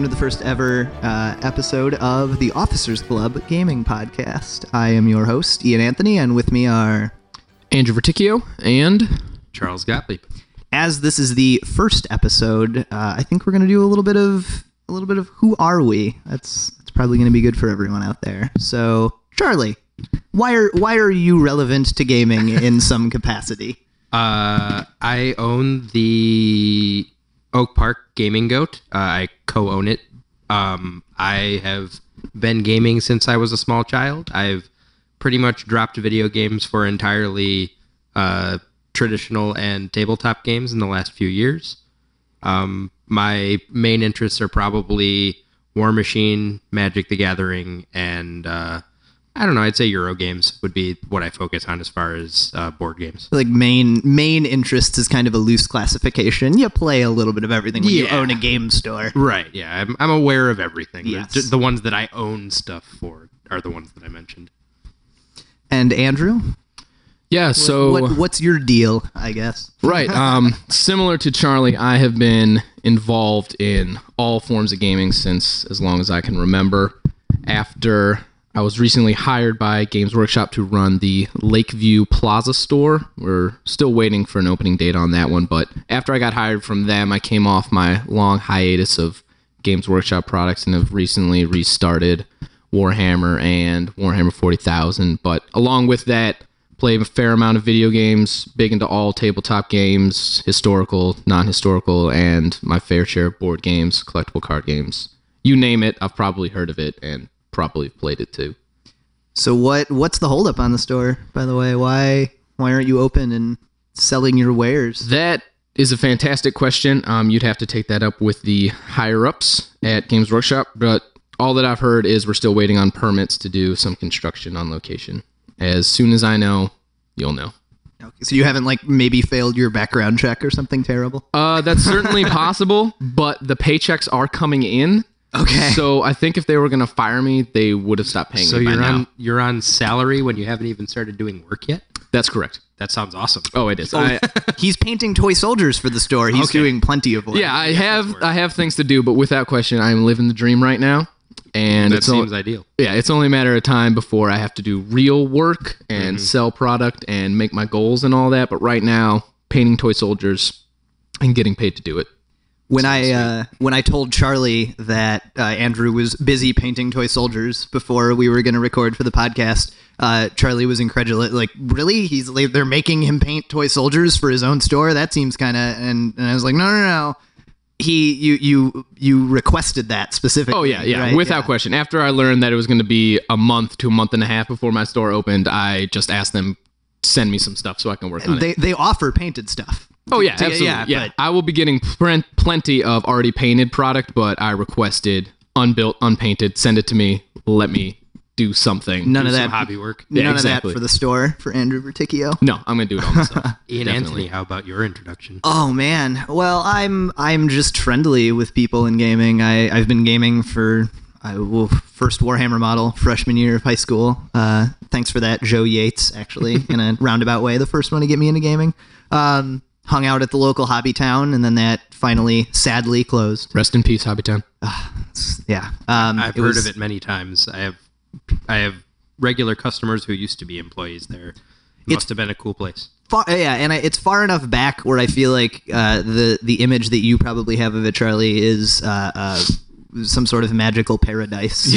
welcome to the first ever episode of the Officers Club Gaming Podcast. I am your host, Ian Anthony, and with me are Andrew Verticchio and Charles Gottlieb. As this is the first episode, I think we're going to do a little bit of who are we? That's probably going to be good for everyone out there. So, Charlie, why are you relevant to gaming in some capacity? I own the Oak Park Gaming Goat. I co-own it. I have been gaming since I was a small child. I've pretty much dropped video games for entirely traditional and tabletop games in the last few years. My main interests are probably War Machine, Magic the Gathering, and I don't know, I'd say Euro games would be what I focus on as far as board games. Like main interests is kind of a loose classification. You play a little bit of everything when you own a game store. Right, yeah. I'm aware of everything. Yes. The ones that I own stuff for are the ones that I mentioned. And Andrew? yeah, so What's your deal, I guess? right, similar to Charlie, I have been involved in all forms of gaming since as long as I can remember. After I was recently hired by Games Workshop to run the Lakeview Plaza store. We're still waiting for an opening date on that one, but after I got hired from them, I came off my long hiatus of Games Workshop products and have recently restarted Warhammer and Warhammer 40,000. But along with that, played a fair amount of video games, big into all tabletop games, historical, non-historical, and my fair share of board games, collectible card games. You name it, I've probably heard of it and probably played it too. So what's the holdup on the store, by the way? Why aren't you open and selling your wares? That is a fantastic question. You'd have to take that up with the higher-ups at Games Workshop, but all that I've heard is we're still waiting on permits to do some construction on location. As soon as I know, you'll know. Okay, so you haven't maybe failed your background check or something terrible? That's certainly possible, but the paychecks are coming in. Okay. So I think if they were going to fire me, they would have stopped paying me by now. You're on salary when you haven't even started doing work yet? That's correct. That sounds awesome. Oh, it is. He's painting toy soldiers for the store. He's doing plenty of work. Yeah, I have things to do, but without question, I'm living the dream right now. And that seems ideal. Yeah, it's only a matter of time before I have to do real work and sell product and make my goals and all that. But right now, painting toy soldiers and getting paid to do it. When I told Charlie that Andrew was busy painting toy soldiers before we were going to record for the podcast, Charlie was incredulous. Like, really? They're making him paint toy soldiers for his own store? That seems kind of... And I was like, no. You requested that specifically. Oh, yeah, right? Without question. After I learned that it was going to be a month to a month and a half before my store opened, I just asked them, send me some stuff so I can work on it. They offer painted stuff. Oh, yeah, absolutely. Yeah. I will be getting plenty of already painted product, but I requested unbuilt, unpainted, send it to me, let me do something. None of Some that hobby work. None exactly. of that for the store, for Andrew Verticchio. No, I'm going to do it all myself. Ian Definitely. Anthony, how about your introduction? Oh man, well I'm just friendly with people in gaming. I've been gaming for first Warhammer model freshman year of high school. Thanks for that, Joe Yates. Actually, in a roundabout way, the first one to get me into gaming. Hung out at the local hobby town, and then that finally sadly closed. Rest in peace, Hobbytown. Yeah, I've heard of it many times. I have regular customers who used to be employees there. It must have been a cool place. It's far enough back where I feel like the image that you probably have of it, Charlie, is some sort of magical paradise.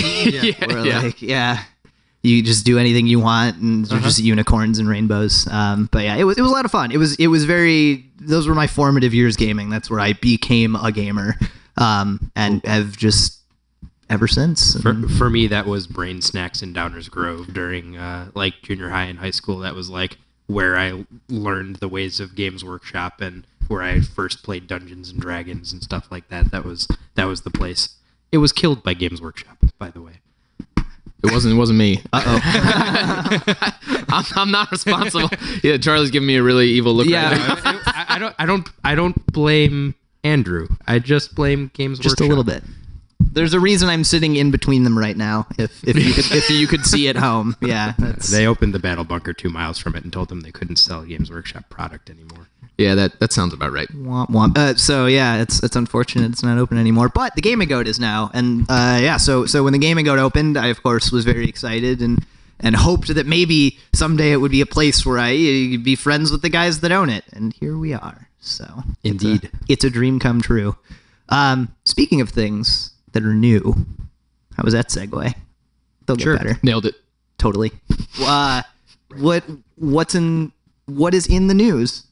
You just do anything you want, and there's just unicorns and rainbows. But yeah, it was a lot of fun. It was those were my formative years gaming. That's where I became a gamer, and have just ever since. For me, that was Brain Snacks in Downers Grove during junior high and high school. That was where I learned the ways of Games Workshop and where I first played Dungeons and Dragons and stuff like that. That was the place. It was killed by Games Workshop, by the way. It wasn't me. I'm not responsible. Yeah, Charlie's giving me a really evil look. Yeah, right now. I don't blame Andrew. I just blame Games Workshop. Just a little bit. There's a reason I'm sitting in between them right now. If you could see at home, yeah. They opened the Battle Bunker 2 miles from it and told them they couldn't sell Games Workshop product anymore. Yeah, that sounds about right. Womp womp. So yeah, it's unfortunate it's not open anymore. But the Gaming Goat is now, and So when the Gaming Goat opened, I of course was very excited and hoped that maybe someday it would be a place where I be friends with the guys that own it. And here we are. So Indeed, it's a dream come true. Speaking of things that are new, how was that segue? They'll get better. Nailed it. Totally. What is in the news?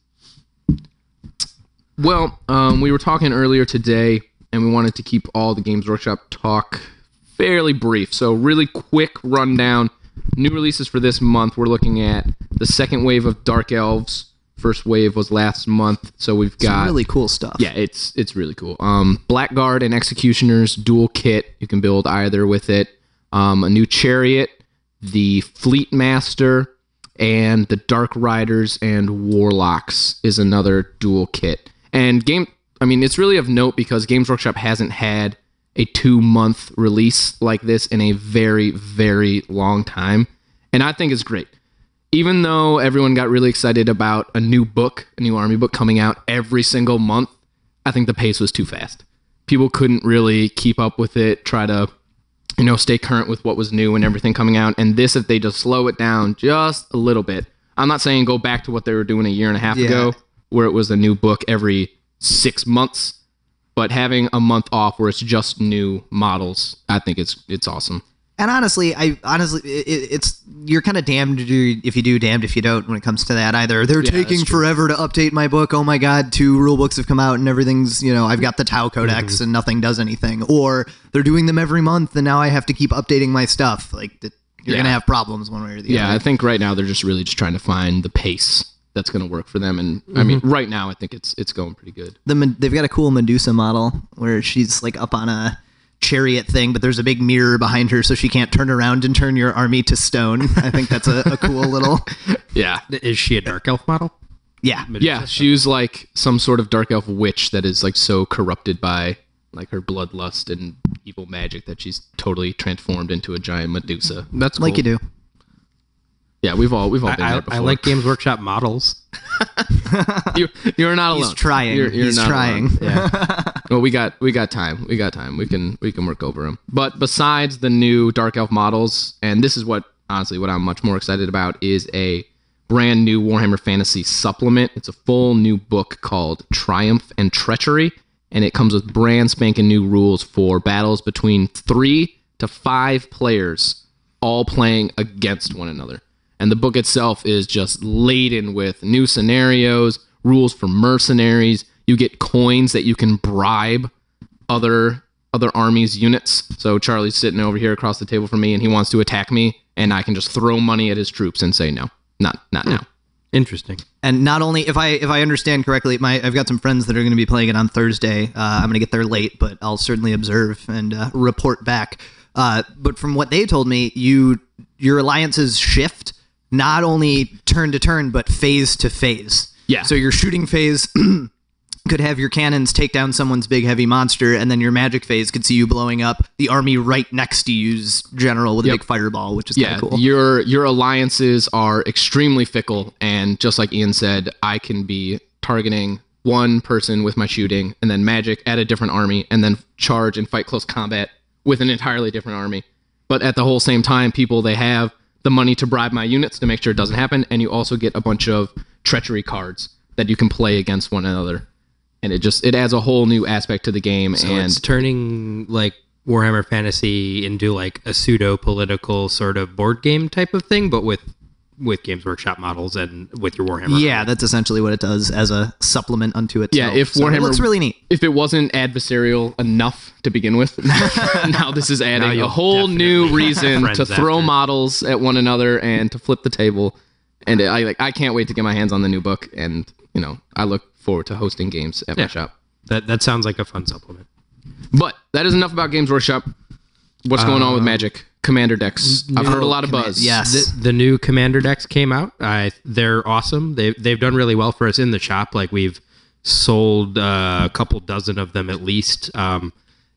Well, we were talking earlier today, and we wanted to keep all the Games Workshop talk fairly brief. So really quick rundown. New releases for this month. We're looking at the second wave of Dark Elves. First wave was last month, so we've got some really cool stuff. Yeah, it's really cool. Blackguard and Executioner's dual kit. You can build either with it. A new Chariot, the Fleet Master, and the Dark Riders and Warlocks is another dual kit. And it's really of note because Games Workshop hasn't had a 2-month release like this in a very, very long time. And I think it's great. Even though everyone got really excited about a new army book coming out every single month, I think the pace was too fast. People couldn't really keep up with it, try to, stay current with what was new and everything coming out. And this, if they just slow it down just a little bit, I'm not saying go back to what they were doing a year and a half ago, where it was a new book every 6 months, but having a month off where it's just new models, I think it's awesome. And honestly, you're kind of damned if you do, damned if you don't when it comes to that. Either they're taking forever to update my book. Oh my God, 2 rule books have come out and everything's, I've got the Tau Codex and nothing does anything. Or they're doing them every month and now I have to keep updating my stuff. Like you're going to have problems one way or the other. Yeah, I think right now they're just really just trying to find the pace that's going to work for them. And I mean, right now I think it's going pretty good. They've got a cool Medusa model where she's like up on a chariot thing, but there's a big mirror behind her so she can't turn around and turn your army to stone. I think that's a cool little... Yeah. Is she a Dark Elf model? Yeah. Yeah, she was like some sort of Dark Elf witch that is like so corrupted by like her bloodlust and evil magic that she's totally transformed into a giant Medusa. That's cool. Like you do. Yeah, we've all been there before. I like Games Workshop models. You're not alone. He's trying. He's not trying. Yeah. Well, we got time. We can work over them. But besides the new Dark Elf models, and this is what I'm much more excited about, is a brand new Warhammer Fantasy supplement. It's a full new book called Triumph and Treachery, and it comes with brand spanking new rules for battles between 3 to 5 players, all playing against one another. And the book itself is just laden with new scenarios, rules for mercenaries. You get coins that you can bribe other armies' units. So Charlie's sitting over here across the table from me, and he wants to attack me, and I can just throw money at his troops and say no, not now. Interesting. And not only, if I understand correctly, I've got some friends that are going to be playing it on Thursday. I'm going to get there late, but I'll certainly observe and report back. But from what they told me, your alliances shift not only turn to turn, but phase to phase. Yeah. So your shooting phase could have your cannons take down someone's big heavy monster, and then your magic phase could see you blowing up the army right next to you's general with a big fireball, which is kind of cool. Your alliances are extremely fickle, and just like Ian said, I can be targeting one person with my shooting, and then magic at a different army, and then charge and fight close combat with an entirely different army. But at the whole same time, they have the money to bribe my units to make sure it doesn't happen, and you also get a bunch of treachery cards that you can play against one another. And it adds a whole new aspect to the game. So and it's turning like Warhammer Fantasy into like a pseudo-political sort of board game type of thing, but with Games Workshop models and with your Warhammer. Yeah, that's essentially what it does as a supplement unto itself. Yeah, if Warhammer, it looks really neat. If it wasn't adversarial enough to begin with, now this is adding a whole new reason to throw models at one another and to flip the table. And I can't wait to get my hands on the new book, and I look forward to hosting games at my shop. That sounds like a fun supplement. But that is enough about Games Workshop. What's going on with Magic? Commander decks. I've heard a lot of buzz. Yes. The new Commander decks came out. They're awesome. They've done really well for us in the shop. Like we've sold a couple dozen of them at least.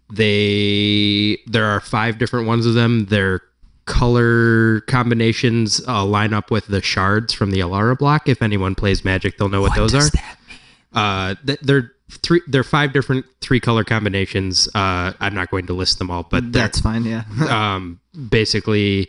There are 5 different ones of them. Their color combinations line up with the shards from the Alara block. If anyone plays Magic, they'll know what those are. That mean? They're 5 different 3-color combinations. I'm not going to list them all, but that's fine. Yeah. Basically,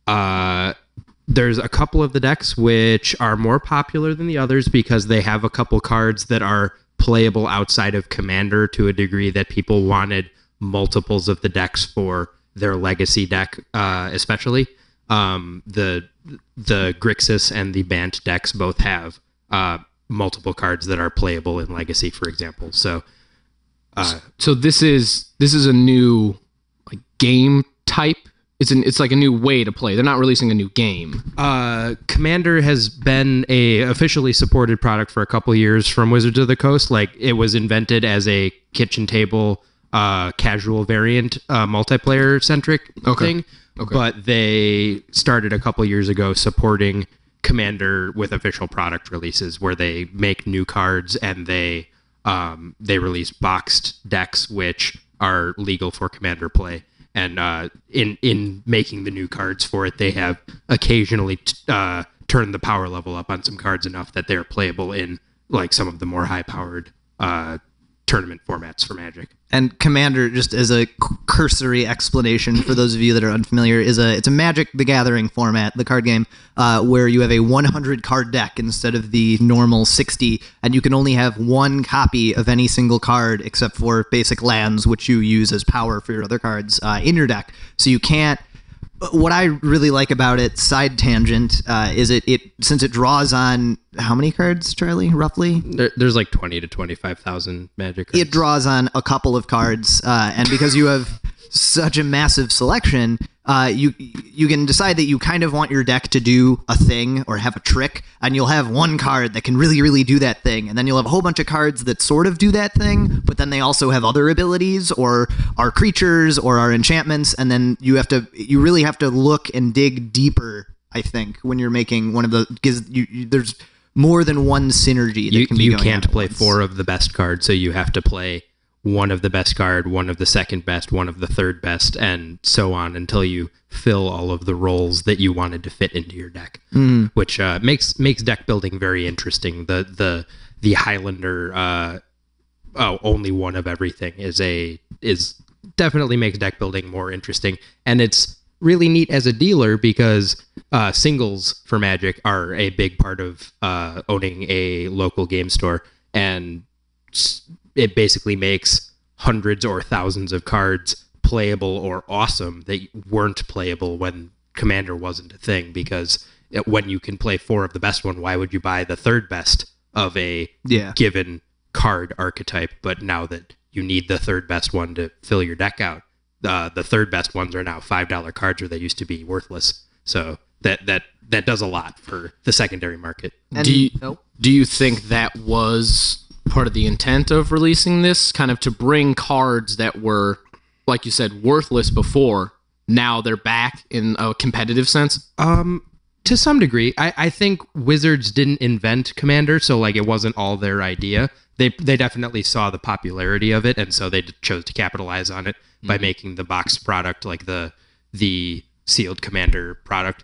there's a couple of the decks which are more popular than the others because they have a couple cards that are playable outside of Commander to a degree that people wanted multiples of the decks for their legacy deck, especially. The Grixis and the Bant decks both have multiple cards that are playable in legacy, for example. So this is a new like game type. It's like a new way to play. They're not releasing a new game. Commander has been a officially supported product for a couple years from Wizards of the Coast. Like, it was invented as a kitchen table casual variant, multiplayer centric thing. Okay. But they started a couple years ago supporting Commander with official product releases where they make new cards and they release boxed decks which are legal for Commander play. And in making the new cards for it, they have occasionally turned the power level up on some cards enough that they're playable in like some of the more high-powered tournament formats for Magic. And Commander, just as a cursory explanation for those of you that are unfamiliar, it's a Magic the Gathering format, the card game, where you have a 100 card deck instead of the normal 60, and you can only have one copy of any single card except for basic lands, which you use as power for your other cards in your deck. So you can't. What I really like about it, side tangent, is it since it draws on how many cards, Charlie, roughly? There's like 20 to 25,000 Magic cards. It draws on a couple of cards, and because you have such a massive selection, you can decide that you kind of want your deck to do a thing or have a trick, and you'll have one card that can really, really do that thing, and then you'll have a whole bunch of cards that sort of do that thing, but then they also have other abilities or are creatures or are enchantments, and then you really have to look and dig deeper, I think, when you're making one of the, because there's more than one synergy that can be going on. You can't play 4 of the best cards, so you have to play one of the best card, one of the second best, one of the third best, and so on until you fill all of the roles that you wanted to fit into your deck, which makes deck building very interesting. The Highlander only one of everything is definitely makes deck building more interesting, and it's really neat as a dealer because singles for Magic are a big part of owning a local game store, and it basically makes hundreds or thousands of cards playable or awesome that weren't playable when Commander wasn't a thing, because when you can play 4 of the best one, why would you buy the third best of a given card archetype? But now that you need the third best one to fill your deck out, the third best ones are now $5 cards where they used to be worthless. So that does a lot for the secondary market. And do you think that was part of the intent of releasing this, kind of to bring cards that were, like you said, worthless before, now they're back in a competitive sense? To some degree. I think Wizards didn't invent Commander, so like it wasn't all their idea. They definitely saw the popularity of it, and so they chose to capitalize on it by making the boxed product like the sealed Commander product.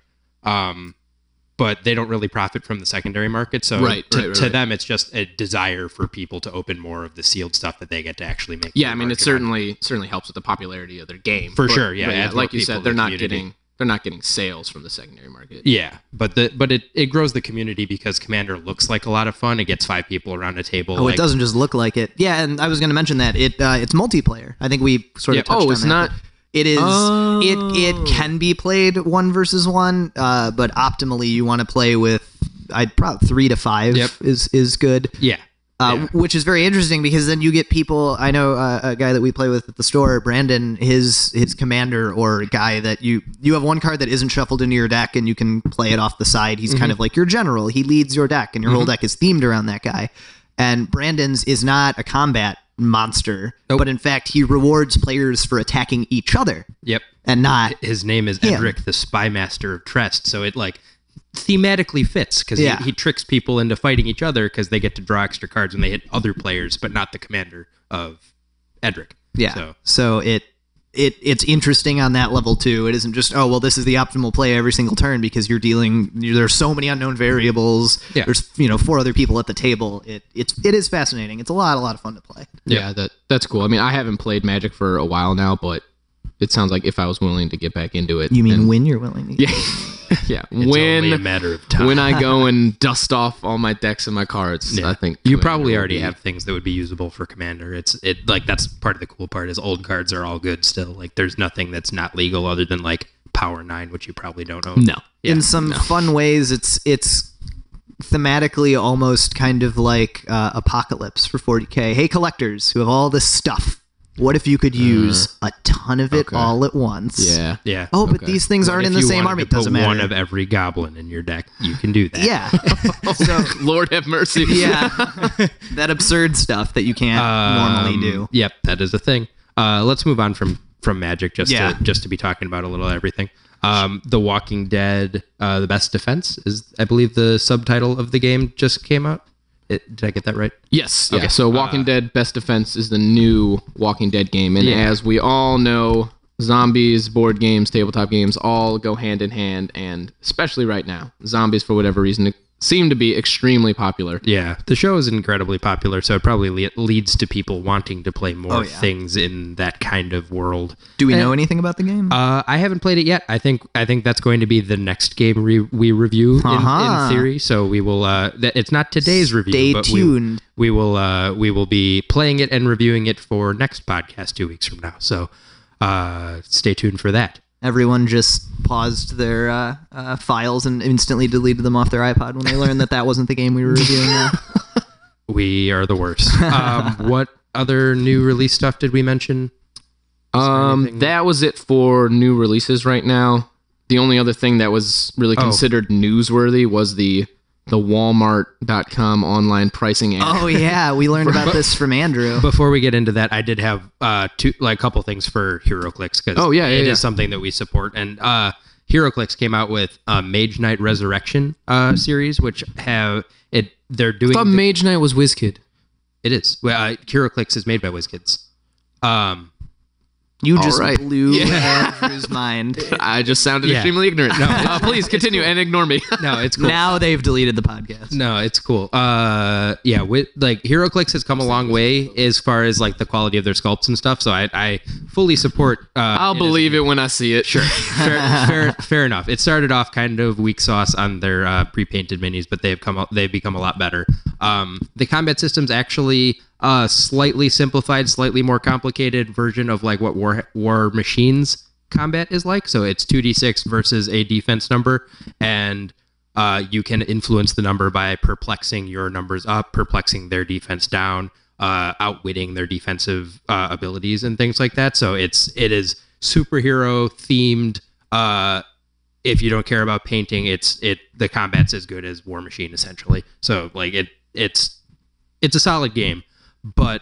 But they don't really profit from the secondary market. So to them, it's just a desire for people to open more of the sealed stuff that they get to actually make. Yeah, I mean, it certainly helps with the popularity of their game. For sure, yeah. Like you said, they're not getting sales from the secondary market. Yeah, but it grows the community because Commander looks like a lot of fun. It gets 5 people around a table. Oh, it doesn't just look like it. Yeah, and I was going to mention that it's multiplayer. I think we sort of touched on that. Oh, it's not. It is. It can be played 1 versus 1, but optimally you want to play with. I'd probably 3 to 5 is good. Yeah. Which is very interesting because then you get people. I know a guy that we play with at the store, Brandon. His commander or guy that you have one card that isn't shuffled into your deck and you can play it off the side. He's kind of like your general. He leads your deck and your whole deck is themed around that guy. And Brandon's is not a combat monster, but in fact he rewards players for attacking each other. Yep. And not his name is Edric, the Spy Master of Trest. So it like thematically fits because he tricks people into fighting each other because they get to draw extra cards when they hit other players, but not the commander of Edric. Yeah. So it's interesting on that level too. It isn't just, oh well, this is the optimal play every single turn, because there's so many unknown variables. Yeah. There's 4 other people at the table. It is fascinating. It's a lot of fun to play. Yeah, that's cool. I mean, I haven't played Magic for a while now, but it sounds like if I was willing to get back into it. You mean when you're willing to? Yeah. Yeah, It's only a matter of time. when I go and dust off all my decks and my cards, I think you Commander probably will already be- have things that would be usable for Commander. That's part of the cool part is old cards are all good still. Like there's nothing that's not legal other than like Power 9, which you probably don't own. No. Yeah. In some fun ways, it's thematically almost kind of like Apocalypse for 40K. Hey, collectors who have all this stuff. What if you could use a ton of it all at once? Yeah. Yeah. Oh, but these things aren't in the same army. It doesn't matter. One of every goblin in your deck. You can do that. Yeah. So Lord have mercy. yeah, that absurd stuff that you can't normally do. Yep, that is a thing. Let's move on from Magic just to be talking about a little everything. The Walking Dead, The Best Defense is, I believe, the subtitle of the game just came out. Did I get that right? Yes. Yeah. Okay. So Walking Dead Best Defense is the new Walking Dead game. And as we all know, zombies, board games, tabletop games all go hand in hand. And especially right now, zombies, for whatever reason, seem to be extremely popular. Yeah, the show is incredibly popular, so it probably leads to people wanting to play more things in that kind of world. Do we know anything about the game? I haven't played it yet. I think that's going to be the next game we review in theory. So we will. It's not today's review. Stay but tuned. We will be playing it and reviewing it for next podcast 2 weeks from now. So stay tuned for that. Everyone just paused their files and instantly deleted them off their iPod when they learned that wasn't the game we were reviewing now. We are the worst. What other new release stuff did we mention? That was it for new releases right now. The only other thing that was really considered newsworthy was the Walmart.com online pricing ad. Oh yeah, we learned about this from Andrew. Before we get into that, I did have a couple things for HeroClix because it is something that we support. And HeroClix came out with a Mage Knight Resurrection series, which they're doing. I thought Mage Knight was WizKid. It is. Well, HeroClix is made by WizKids. You just blew Andrew's mind. I just sounded extremely ignorant. No, please continue and ignore me. No, it's cool. Now they've deleted the podcast. No, it's cool. HeroClix has come a long way as far as like the quality of their sculpts and stuff. So I fully support. I'll believe it when I see it. Sure, fair enough. It started off kind of weak sauce on their pre-painted minis, but they've become a lot better. The combat system's actually slightly simplified, slightly more complicated version of like what War Machines combat is like. So it's 2d6 versus a defense number, and you can influence the number by perplexing your numbers up, perplexing their defense down, outwitting their defensive abilities and things like that. So it is superhero themed. If you don't care about painting, the combat's as good as War Machine essentially. So like it's a solid game. But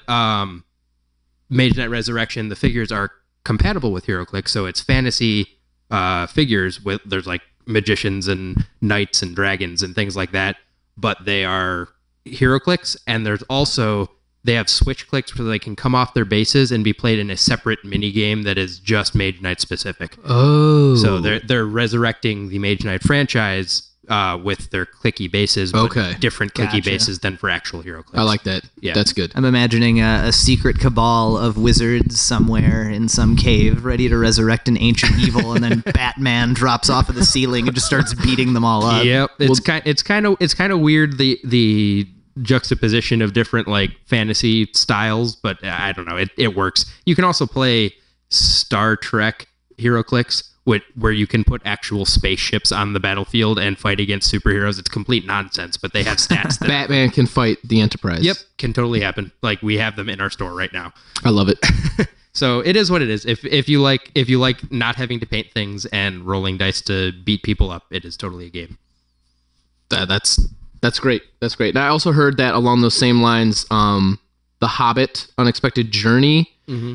Mage Knight Resurrection, the figures are compatible with HeroClix, so it's fantasy figures with there's like magicians and knights and dragons and things like that, but they are HeroClix, and they have switch clicks where they can come off their bases and be played in a separate mini game that is just Mage Knight specific. Oh, so they're resurrecting the Mage Knight franchise with their clicky bases, but different clicky bases than for actual HeroClix. I like that. Yeah, that's good. I'm imagining a secret cabal of wizards somewhere in some cave, ready to resurrect an ancient evil, and then Batman drops off of the ceiling and just starts beating them all up. Yep, it's kind of weird the juxtaposition of different like fantasy styles, but I don't know, it works. You can also play Star Trek HeroClix, where you can put actual spaceships on the battlefield and fight against superheroes. It's complete nonsense, but they have stats that Batman can fight the Enterprise. Yep, can totally happen. Like we have them in our store right now. I love it. So it is what it is. If you like not having to paint things and rolling dice to beat people up, it is totally a game. That's great. That's great. And I also heard that along those same lines, The Hobbit: Unexpected Journey,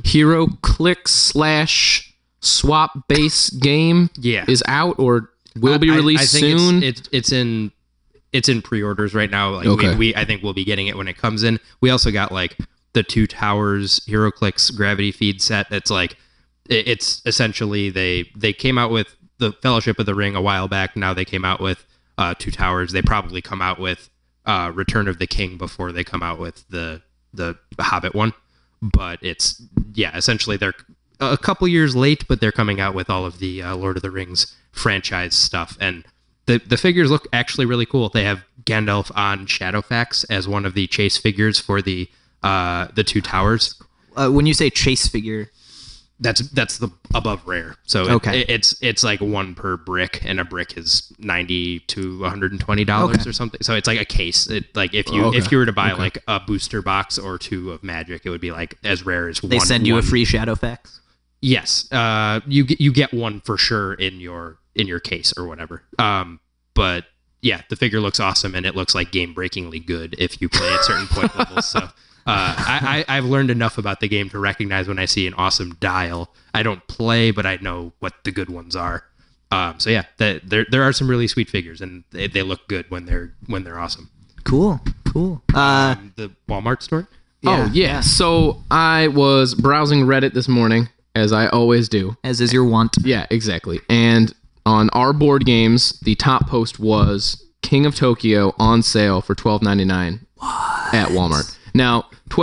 HeroClix / swap base game is out or will be released soon. It's in pre-orders right now. Like I think we'll be getting it when it comes in. We also got like the Two Towers HeroClix Gravity Feed set. It's like it's essentially they came out with the Fellowship of the Ring a while back. Now they came out with Two Towers. They probably come out with Return of the King before they come out with the Hobbit one. But it's essentially they're a couple years late, but they're coming out with all of the Lord of the Rings franchise stuff, and the figures look actually really cool. They have Gandalf on Shadowfax as one of the chase figures for the Two Towers. When you say chase figure, that's the above rare. So it's like one per brick, and a brick is $90 to $120 or something. So it's like a case. Like if you were to buy like a booster box or two of Magic, it would be like as rare as one. They send you a free Shadowfax. Yes, you get one for sure in your case or whatever. But yeah, the figure looks awesome, and it looks like game-breakingly good if you play at certain point levels. So I've learned enough about the game to recognize when I see an awesome dial. I don't play, but I know what the good ones are. So yeah, there are some really sweet figures, and they look good when they're awesome. Cool. The Walmart store. Yeah. So I was browsing Reddit this morning, as I always do. As is your want. Yeah, exactly. And on our board games, the top post was King of Tokyo on sale for $12.99 at Walmart. Now,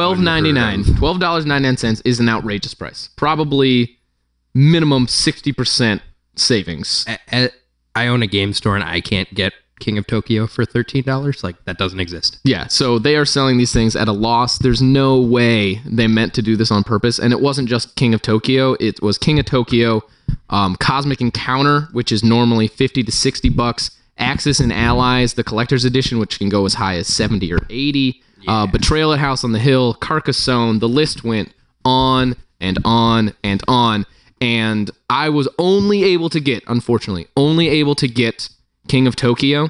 $12.99 is an outrageous price. Probably minimum 60% savings. I own a game store, and I can't get King of Tokyo for $13. Like, that doesn't exist. Yeah, so they are selling these things at a loss. There's no way they meant to do this on purpose. And it wasn't just King of Tokyo. It was King of Tokyo, Cosmic Encounter, which is normally $50 to $60. Axis and Allies, the collector's edition, which can go as high as $70 or $80. Betrayal at House on the Hill, Carcassonne. The list went on and on and on. And I was unfortunately, only able to get King of Tokyo.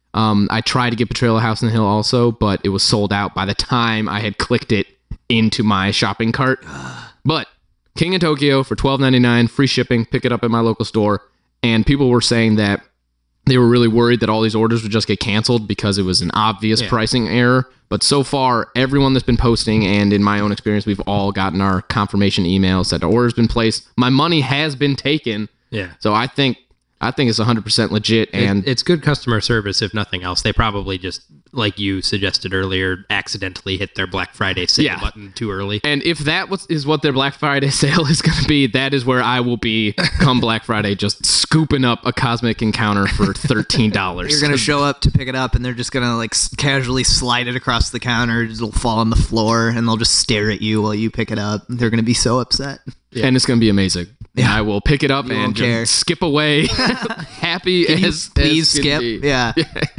I tried to get Betrayal at House on the Hill also, but it was sold out by the time I had clicked it into my shopping cart. But King of Tokyo for $12.99, free shipping, pick it up at my local store. And people were saying that they were really worried that all these orders would just get canceled because it was an obvious pricing error. But so far, everyone that's been posting, and in my own experience, we've all gotten our confirmation emails that the order's been placed. My money has been taken. Yeah. So I think it's 100% legit, and it's good customer service, if nothing else. They probably just, like you suggested earlier, accidentally hit their Black Friday sale button too early. And if that is what their Black Friday sale is going to be, that is where I will be come Black Friday, just scooping up a Cosmic Encounter for $13. You're going to show up to pick it up, and they're just going to like casually slide it across the counter. It'll fall on the floor, and they'll just stare at you while you pick it up. They're going to be so upset. Yeah. And it's going to be amazing. Yeah. I will pick it up and just skip away happy please skip. Yeah.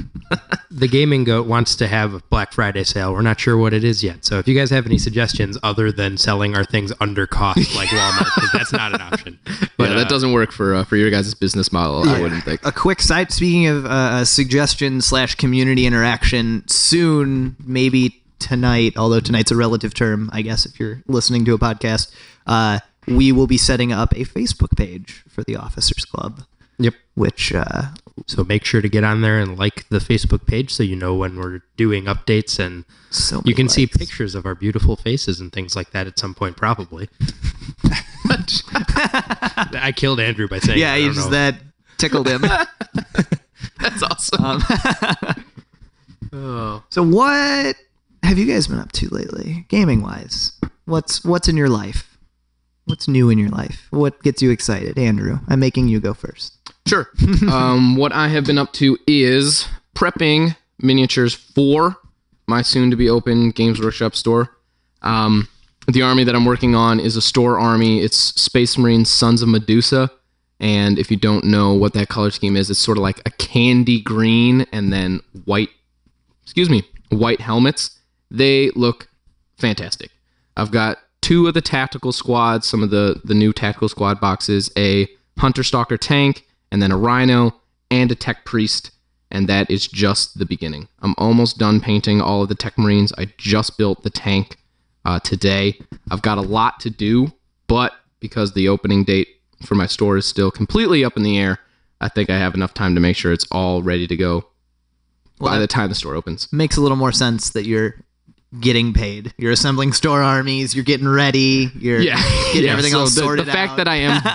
The Gaming Goat wants to have a Black Friday sale. We're not sure what it is yet. So if you guys have any suggestions other than selling our things under cost like Walmart, because that's not an option. But that doesn't work for your guys' business model, I wouldn't think. A quick side, speaking of suggestion / community interaction, soon, maybe tonight, although tonight's a relative term, I guess, if you're listening to a podcast, we will be setting up a Facebook page for the Officers Club. Yep. Which, so make sure to get on there and like the Facebook page so you know when we're doing updates, and you can see pictures of our beautiful faces and things like that at some point, probably. I killed Andrew by saying that tickled him. That's awesome. So what have you guys been up to lately, gaming-wise? What's in your life? What's new in your life? What gets you excited? Andrew, I'm making you go first. Sure. What I have been up to is prepping miniatures for my soon-to-be-open Games Workshop store. The army that I'm working on is a store army. It's Space Marine Sons of Medusa. And if you don't know what that color scheme is, it's sort of like a candy green and then white helmets. They look fantastic. I've got 2 of the tactical squads, some of the new tactical squad boxes, a Hunter Stalker tank, and then a Rhino, and a Tech Priest, and that is just the beginning. I'm almost done painting all of the Tech Marines. I just built the tank today. I've got a lot to do, but because the opening date for my store is still completely up in the air, I think I have enough time to make sure it's all ready to go by the time the store opens. Makes a little more sense that you're getting paid. You're assembling store armies. You're getting ready. You're getting everything else sorted The fact out. that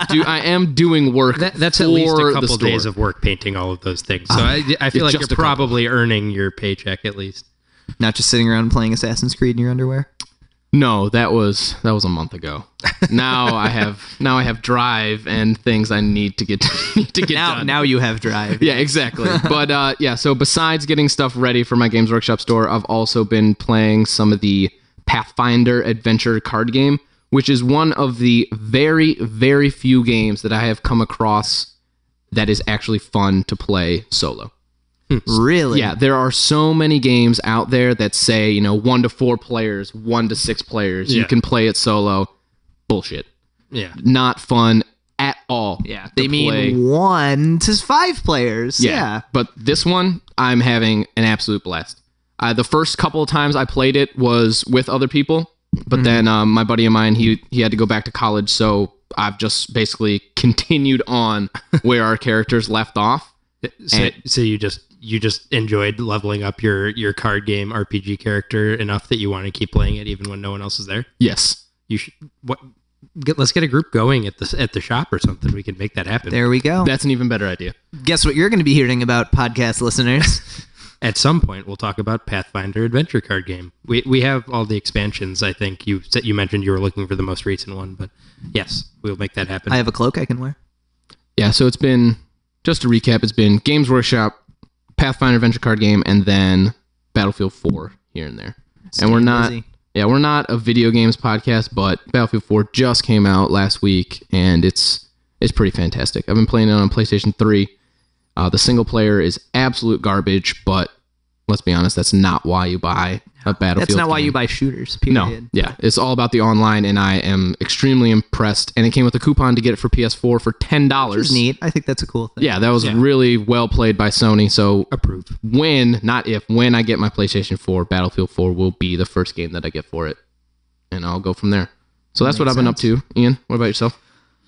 I am doing work. That's at least a for the couple store. days of work painting all of those things. So I feel like just you're a couple. probably earning your paycheck at least. Not just sitting around playing Assassin's Creed in your underwear. No, that was a month ago. Now I have drive and things I need to get done. Now you have drive. Yeah, exactly. But so besides getting stuff ready for my Games Workshop store, I've also been playing some of the Pathfinder adventure card game, which is one of the very, very few games that I have come across that is actually fun to play solo. Really? Yeah, there are so many games out there that say, 1 to 4 players, 1 to 6 players. You Yeah. can play it solo. Bullshit. Yeah. Not fun at all. Yeah. to They play. mean 1 to 5 players. Yeah. But this one, I'm having an absolute blast. The first couple of times I played it was with other people, but then my buddy of mine, he had to go back to college, so I've just basically continued on where our characters left off. So you just enjoyed leveling up your card game RPG character enough that you want to keep playing it even when no one else is there? Yes. You should let's get a group going at the shop or something. We can make that happen. There we go. That's an even better idea. Guess what you're going to be hearing about, podcast listeners? At some point, we'll talk about Pathfinder adventure card game. We have all the expansions. I think you mentioned you were looking for the most recent one, but yes, we'll make that happen. I have a cloak I can wear. Yeah, so it's been, just to recap, it's been Games Workshop, Pathfinder adventure card game, and then Battlefield 4 here and there. And we're not a video games podcast, but Battlefield 4 just came out last week, and it's pretty fantastic. I've been playing it on PlayStation 3. The single player is absolute garbage, but let's be honest, that's not why you buy a Battlefield That's not why game. you buy shooters, No, period. yeah, it's all about the online, and I am extremely impressed. And it came with a coupon to get it for PS4 for $10. Which is neat. I think that's a cool thing. Yeah, that was really well played by Sony. So Approve. when I get my PlayStation 4, Battlefield 4 will be the first game that I get for it, and I'll go from there. So that's what I've been up to. Ian, what about yourself?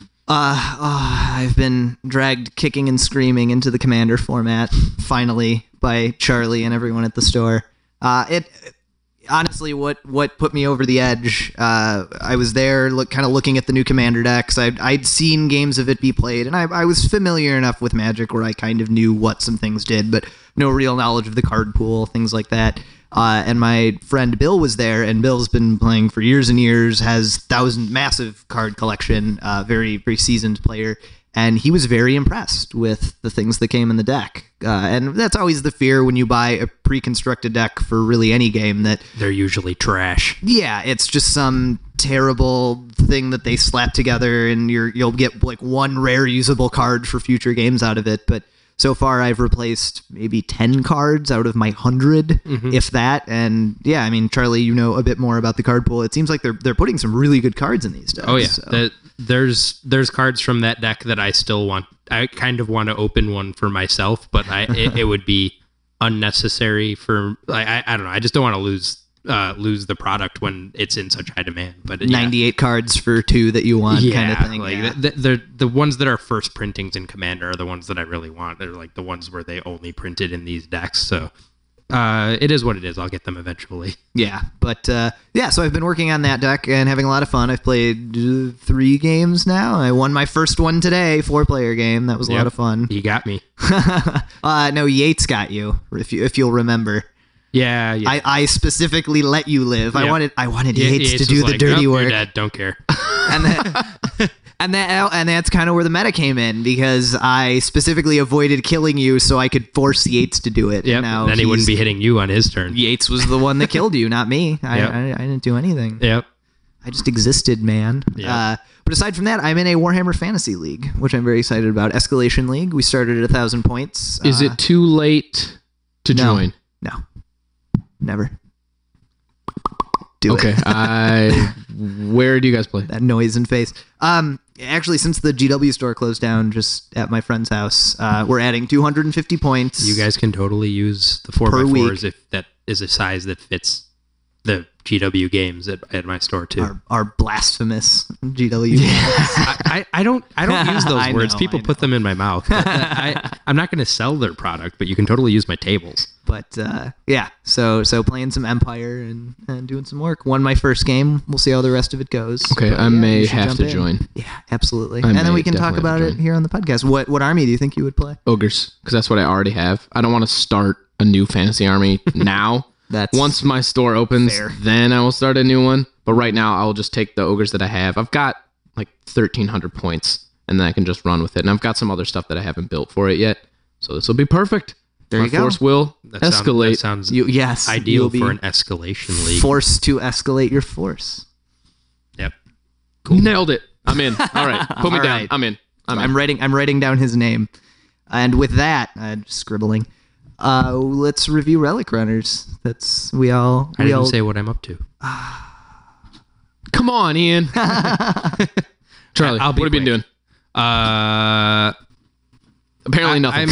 I've been dragged kicking and screaming into the Commander format, finally, by Charlie and everyone at the store. It honestly, what put me over the edge, I was there kind of looking at the new Commander decks. I'd seen games of it be played, and I was familiar enough with Magic where I kind of knew what some things did, but no real knowledge of the card pool, things like that. And my friend Bill was there, and Bill's been playing for years and years, has massive card collection, very, very seasoned player, and he was very impressed with the things that came in the deck. And that's always the fear when you buy a pre-constructed deck for really any game, that They're usually trash. yeah, it's just some terrible thing that they slap together, and you'll get like one rare usable card for future games out of it. But so far, I've replaced maybe 10 cards out of my 100, if that. And yeah, I mean, Charlie, you know a bit more about the card pool. It seems like they're putting some really good cards in these decks. Oh yeah, so. there's cards from that deck that I still want. I kind of want to open one for myself, but it would be unnecessary for. I don't know. I just don't want to lose the product when it's in such high demand. But 98 cards for 2 that you want, kind of thing. Like yeah. the ones that are first printings in Commander are the ones that I really want. They're like the ones where they only printed in these decks. So it is what it is. I'll get them eventually. Yeah, but so I've been working on that deck and having a lot of fun. I've played 3 games now. I won my first one today, 4-player game. That was a lot of fun. You got me. No, Yates got you, if you'll remember. Yeah. I specifically let you live. Yep. I wanted Yates to was do the like, dirty "Nope, work. You're dead. Don't care. And that's kind of where the meta came in, because I specifically avoided killing you so I could force Yates to do it. Yep. Now Then he wouldn't be hitting you on his turn. Yates was the one that killed you, not me. Yep. I didn't do anything. Yep. I just existed, man. Yeah. But aside from that, I'm in a Warhammer Fantasy League, which I'm very excited about. Escalation League. We started at 1,000 points. Is it too late to no. join? No. Never. Do Okay. it. Where do you guys play? That noise and face. Actually, since the GW store closed down just at my friend's house, we're adding 250 points. You guys can totally use the 4x4s if that is a size that fits the GW games at my store too. Our blasphemous GW games. I don't use those I words. know, People put them in my mouth. I'm not going to sell their product, but you can totally use my tables. But yeah, so playing some Empire and doing some work. Won my first game. We'll see how the rest of it goes. Okay, But, I yeah, may you should have jump to in. join. Yeah, absolutely. I And then may we can talk definitely have about to it join. here on the podcast. What army do you think you would play? Ogres, because that's what I already have. I don't want to start a new fantasy army now. That's Once my store opens, fair. then I will start a new one. But right now, I will just take the ogres that I have. I've got like 1,300 points, and then I can just run with it. And I've got some other stuff that I haven't built for it yet. So this will be perfect. There my you go. force will escalate. That sounds Yes, ideal you'll be for an escalation league. forced to escalate your force. Yep. Nailed it. I'm in. All right, put me All down. right. I'm in. I'm writing down his name, and with that, scribbling. Let's review Relic Runners. That's we all. I didn't say what I'm up to. Come on, Ian. Charlie, I'll be what have you been doing? Apparently nothing.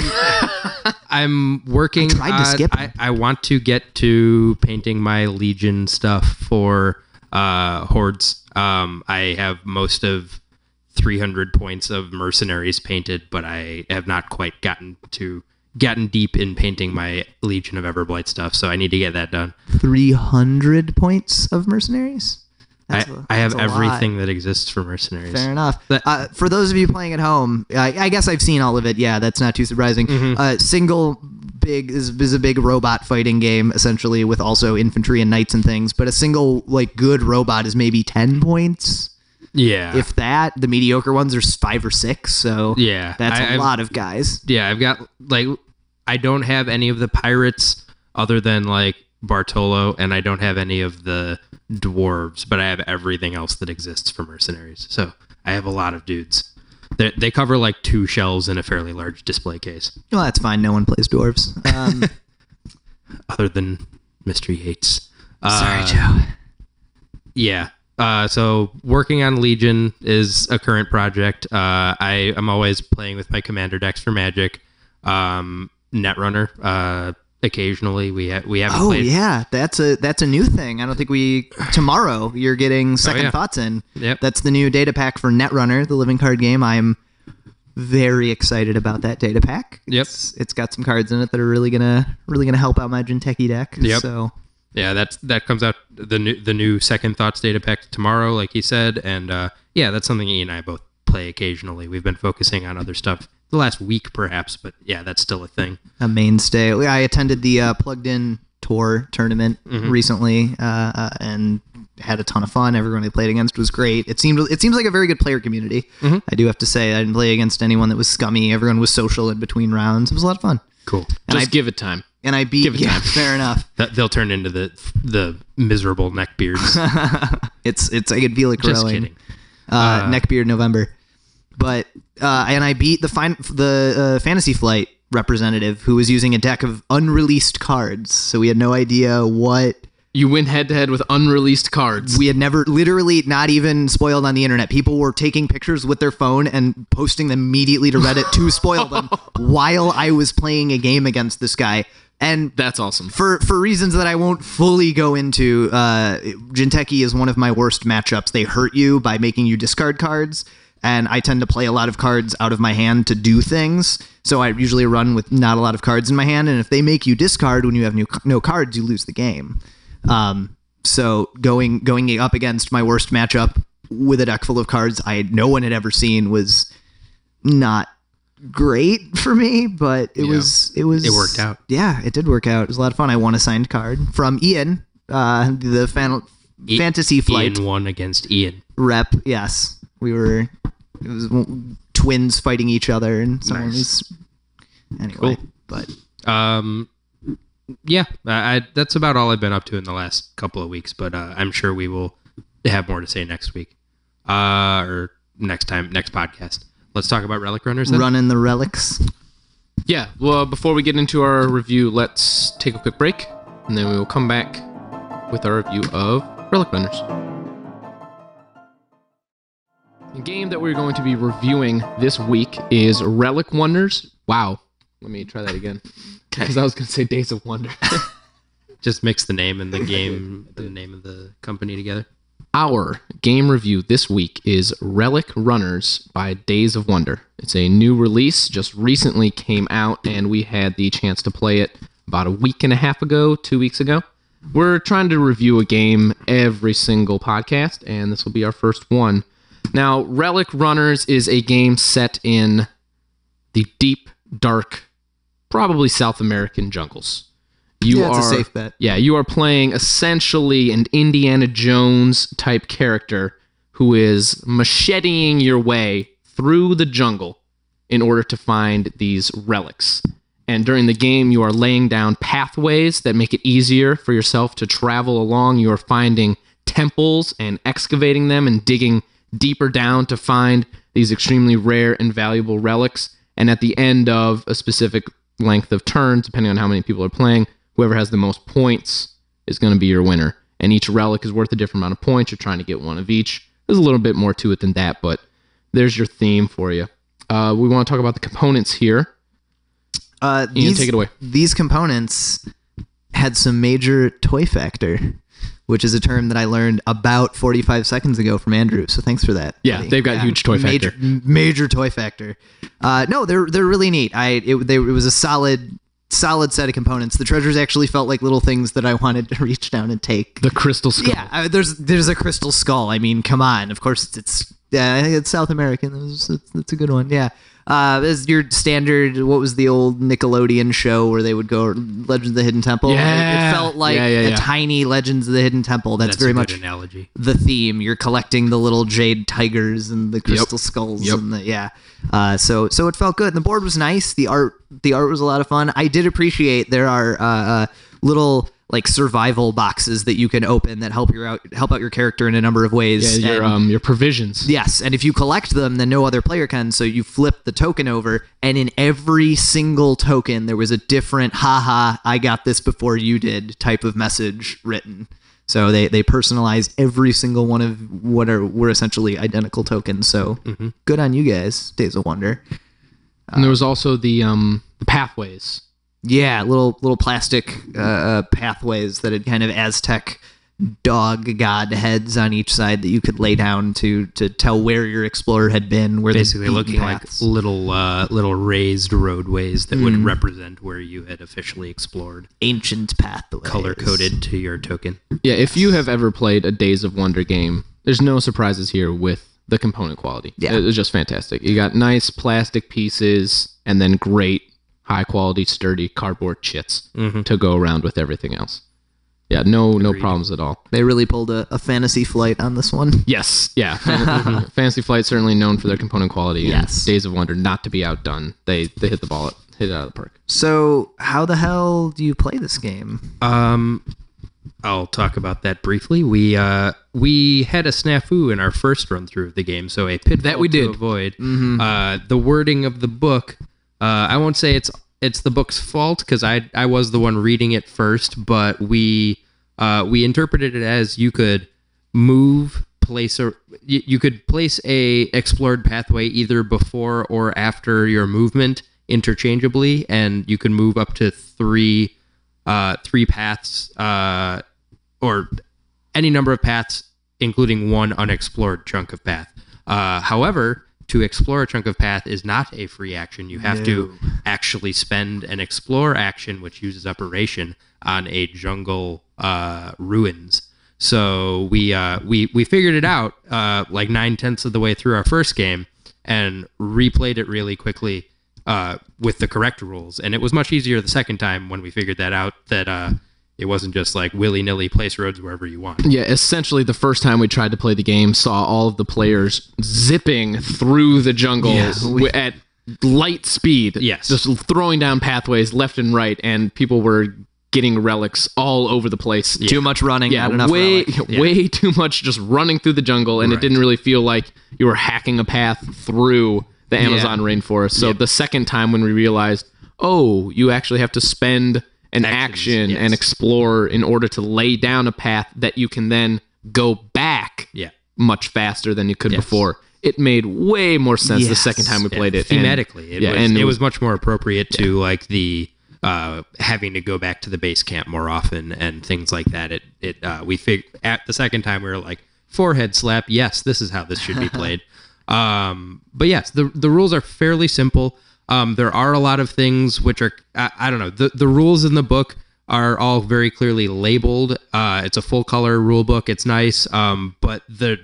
I'm working. I tried to skip him. I want to get to painting my Legion stuff for Hordes. I have most of 300 points of mercenaries painted, but I have not quite gotten deep in painting my Legion of Everblight stuff. So I need to get that done. 300 points of mercenaries. I That's have a lot. everything that exists for mercenaries. Fair enough. That- For those of you playing at home, I guess I've seen all of it. Yeah, that's not too surprising. Single big is a big robot fighting game, essentially, with also infantry and knights and things. But a single like good robot is maybe 10 points, Yeah. if that. The mediocre ones are 5 or 6. So Yeah. that's a I've- lot of guys. Yeah, I've got I don't have any of the pirates other than like Bartolo, and I don't have any of the dwarves, but I have everything else that exists for mercenaries. So I have a lot of dudes. They cover like 2 shelves in a fairly large display case, Well, that's fine. No one plays dwarves. other than Mr. Yates. Sorry, Joe. Yeah. So working on Legion is a current project. I am always playing with my commander decks for Magic. Netrunner. Occasionally we haven't Oh played. yeah, that's a new thing. I don't think tomorrow you're getting Second yeah. Thoughts in. Yep. That's the new data pack for Netrunner, the living card game. I'm very excited about that data pack. Yep. It's got some cards in it that are really gonna help out my Jinteki deck. Yep. So Yeah, that comes out the new Second Thoughts data pack tomorrow, like he said, and yeah, that's something Ian and I both play occasionally. We've been focusing on other stuff the last week, perhaps, but yeah, that's still a thing. a mainstay. I attended the Plugged In Tour tournament recently and had a ton of fun. Everyone I played against was great. It seems like a very good player community. I do have to say, I didn't play against anyone that was scummy. Everyone was social in between rounds. It was a lot of fun. Cool. And Just give it time. And I beat. Give it time. Fair enough. They'll turn into the miserable neckbeards. It's I could feel it Just growing. kidding. Neckbeard November, but and I beat the Fantasy Flight representative who was using a deck of unreleased cards. So we had no idea what. You win head to head with unreleased cards. We had never, literally not even spoiled on the internet. People were taking pictures with their phone and posting them immediately to Reddit to spoil them while I was playing a game against this guy. And That's awesome. for reasons that I won't fully go into, Jinteki is one of my worst matchups. They hurt you by making you discard cards, and I tend to play a lot of cards out of my hand to do things. So I usually run with not a lot of cards in my hand, and if they make you discard when you have no cards, you lose the game. So going up against my worst matchup with a deck full of cards no one had ever seen was not great for me, but it worked out. Yeah, it did work out. It was a lot of fun. I won a signed card from Ian, the Fantasy Flight Ian won against Ian. rep. Yes, it was twins fighting each other, and someone was anyway. Cool. But Yeah, that's about all I've been up to in the last couple of weeks, but I'm sure we will have more to say next week or next podcast. Let's talk about Relic Runners then. running the relics. Yeah, well, before we get into our review, let's take a quick break, and then we will come back with our review of Relic Runners. The game that we're going to be reviewing this week is Relic Wonders. Wow. Let me try that again. Because I was going to say Days of Wonder. Just mix the name and the game, the name of the company together. Our game review this week is Relic Runners by Days of Wonder. It's a new release, just recently came out, and we had the chance to play it about a week and a half ago, 2 weeks ago. We're trying to review a game every single podcast, and this will be our first one. Now, Relic Runners is a game set in the deep, dark, probably South American jungles. It's a safe bet. Yeah, you are playing essentially an Indiana Jones type character who is macheteing your way through the jungle in order to find these relics. And during the game, you are laying down pathways that make it easier for yourself to travel along. You are finding temples and excavating them and digging deeper down to find these extremely rare and valuable relics. And at the end of a specific length of turn, depending on how many people are playing, whoever has the most points is going to be your winner. And each relic is worth a different amount of points. You're trying to get one of each. There's a little bit more to it than that, but there's your theme for you. We want to talk about the components here. Ian, take it away. These components had some major toy factor, which is a term that I learned about 45 seconds ago from Andrew. So thanks for that. Yeah, they've got huge toy factor. Major toy factor. No, they're really neat. It was a solid set of components. The treasures actually felt like little things that I wanted to reach down and take. The crystal skull. Yeah, there's a crystal skull. I mean, come on. Of course, it's South American. It's a good one. Yeah. Is your standard, what was the old Nickelodeon show where they would go Legends of the Hidden Temple? Yeah. It felt like a tiny Legends of the Hidden Temple. That's very much analogy. The theme. You're collecting the little jade tigers and the crystal skulls. Yep. And so it felt good. And the board was nice. The art was a lot of fun. I did appreciate there are little like survival boxes that you can open that help out your character in a number of ways. Yeah, your provisions. Yes, and if you collect them, then no other player can. So you flip the token over, and in every single token, there was a different "haha, I got this before you did" type of message written. So they personalized every single one of what were essentially identical tokens. So good on you guys, Days of Wonder. And there was also the pathways. Yeah, little plastic pathways that had kind of Aztec dog god heads on each side that you could lay down to tell where your explorer had been. Where basically looking paths. Like little raised roadways that would represent where you had officially explored. Ancient pathways. Color coded to your token. Yeah, if you have ever played a Days of Wonder game, there's no surprises here with the component quality. Yeah, it was just fantastic. You got nice plastic pieces and then great high quality, sturdy cardboard chits to go around with everything else. Yeah, no problems at all. They really pulled a Fantasy Flight on this one. Yes, yeah. Fantasy Flight certainly known for their component quality. Yes. Days of Wonder not to be outdone. They hit it out of the park. So how the hell do you play this game? I'll talk about that briefly. We had a snafu in our first run through of the game, so a pitfall that we did to avoid. The wording of the book. I won't say it's the book's fault because I was the one reading it first, but we interpreted it as you could place a explored pathway either before or after your movement interchangeably, and you can move up to three paths or any number of paths, including one unexplored chunk of path. However, to explore a chunk of path is not a free action. You have to actually spend an explore action, which uses operation, on a jungle ruins. So we figured it out like 9/10 of the way through our first game and replayed it really quickly with the correct rules. And it was much easier the second time when we figured that out, that it wasn't just like willy-nilly place roads wherever you want. Yeah, essentially the first time we tried to play the game, saw all of the players zipping through the jungle at light speed. Yes. Just throwing down pathways left and right, and people were getting relics all over the place. Too much running, not enough way too much just running through the jungle, and it didn't really feel like you were hacking a path through the Amazon rainforest. So the second time when we realized, you actually have to spend an action and explore in order to lay down a path that you can then go back much faster than you could before. It made way more sense the second time we played it. Thematically, it was much more appropriate to like the having to go back to the base camp more often and things like that. We figured at the second time we were like, forehead slap. Yes, this is how this should be played. But yes, the rules are fairly simple. There are a lot of things which are, I don't know, the rules in the book are all very clearly labeled. It's a full color rule book. It's nice. But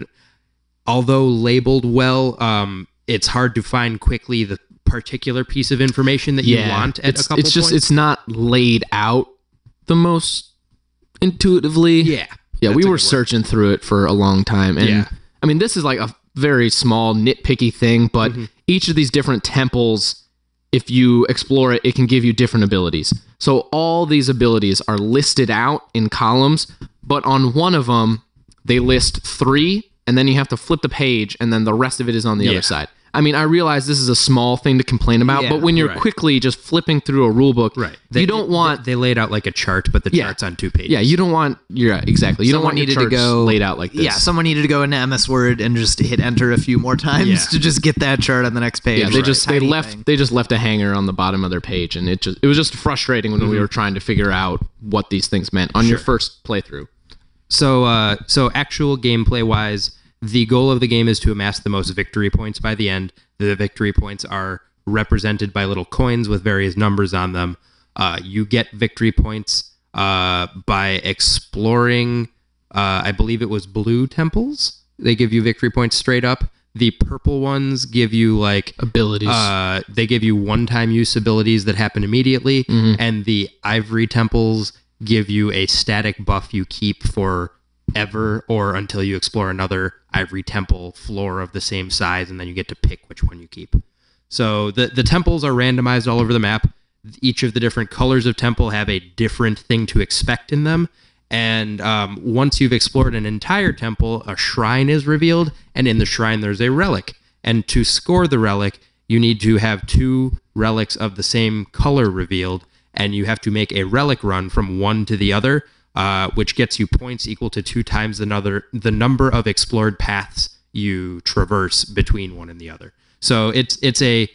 although labeled well, it's hard to find quickly the particular piece of information that you want at a couple it's just points. it's not laid out the most intuitively. Yeah, we that's a were good word. searching through it for a long time, and Yeah. I mean, this is like a very small nitpicky thing, but each of these different temples, if you explore it, it can give you different abilities. So all these abilities are listed out in columns, but on one of them they list 3, and then you have to flip the page, and then the rest of it is on the Yeah. other side. I mean, I realize this is a small thing to complain about, Yeah, but when you're right. quickly just flipping through a rule book, Right. you don't want... They laid out like a chart, but the chart's on 2 pages. Yeah, you don't want... Yeah, exactly. You don't want your needed to charts go laid out like this. Yeah, someone needed to go into MS Word and just hit enter a few more times Yeah. to just get that chart on the next page. Yeah, they just Tiny left thing. they just left a hanger on the bottom of their page, and it was just frustrating when we were trying to figure out what these things meant on your first playthrough. So, so actual gameplay wise, the goal of the game is to amass the most victory points by the end. The victory points are represented by little coins with various numbers on them. You get victory points by exploring, I believe it was blue temples. They give you victory points straight up. The purple ones give you like Abilities. they give you one-time use abilities that happen immediately, and the ivory temples give you a static buff you keep for ever or until you explore another ivory temple floor of the same size, and then you get to pick which one you keep. So the temples are randomized all over the map. Each of the different colors of temple have a different thing to expect in them. And once you've explored an entire temple, a shrine is revealed, and in the shrine there's a relic. And to score the relic, you need to have 2 relics of the same color revealed, and you have to make a relic run from one to the other, which gets you points equal to 2 times the number of explored paths you traverse between one and the other. So it's a